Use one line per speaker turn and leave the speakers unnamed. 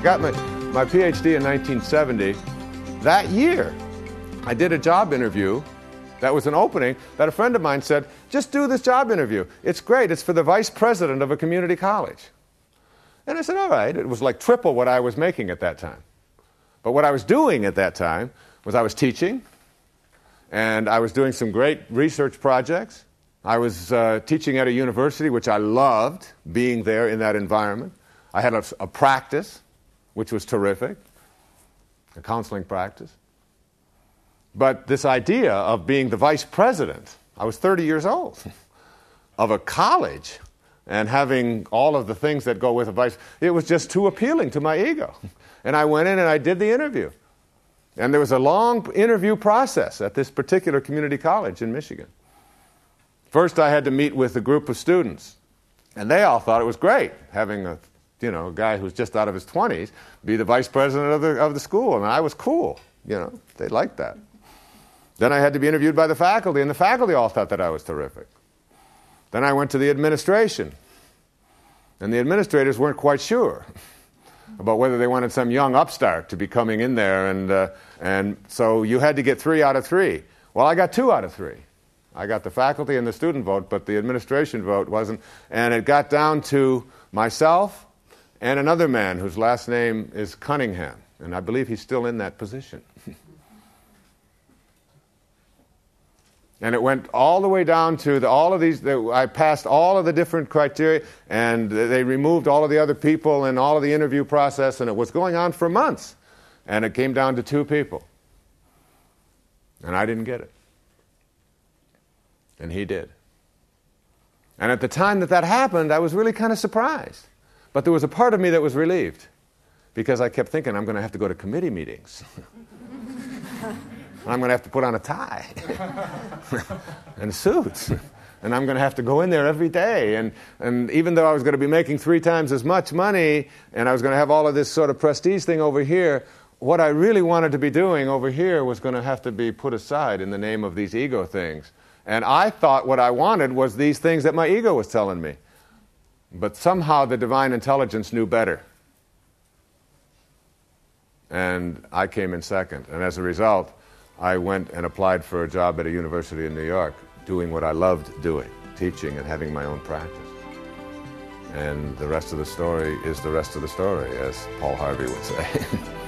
got my PhD in 1970. That year, I did a job interview. That was an opening that a friend of mine said, just do this job interview. It's great. It's for the vice president of a community college. And I said, all right. It was like triple what I was making at that time. But what I was doing at that time was I was teaching, and I was doing some great research projects. I was teaching at a university, which I loved, being there in that environment. I had a practice, which was terrific, a counseling practice. But this idea of being the vice president, I was 30 years old, of a college, and having all of the things that go with a vice, it was just too appealing to my ego. And I went in and I did the interview. And there was a long interview process at this particular community college in Michigan. First, I had to meet with a group of students, and they all thought it was great having a guy who's just out of his 20s be the vice president of the school, and I was cool. They liked that. Then I had to be interviewed by the faculty, and the faculty all thought that I was terrific. Then I went to the administration, and the administrators weren't quite sure about whether they wanted some young upstart to be coming in there, and so you had to get 3 out of 3. Well, I got 2 out of 3. I got the faculty and the student vote, but the administration vote wasn't, and it got down to myself and another man whose last name is Cunningham, and I believe he's still in that position. And it went all the way down to all of these. I passed all of the different criteria, and they removed all of the other people and all of the interview process, and it was going on for months. And it came down to 2 people. And I didn't get it. And he did. And at the time that happened, I was really kind of surprised. But there was a part of me that was relieved, because I kept thinking, I'm going to have to go to committee meetings. I'm going to have to put on a tie and suits. And I'm going to have to go in there every day. And even though I was going to be making 3 times as much money, and I was going to have all of this sort of prestige thing over here, what I really wanted to be doing over here was going to have to be put aside in the name of these ego things. And I thought what I wanted was these things that my ego was telling me. But somehow the divine intelligence knew better. And I came in second. And as a result, I went and applied for a job at a university in New York, doing what I loved doing, teaching and having my own practice. And the rest of the story is the rest of the story, as Paul Harvey would say.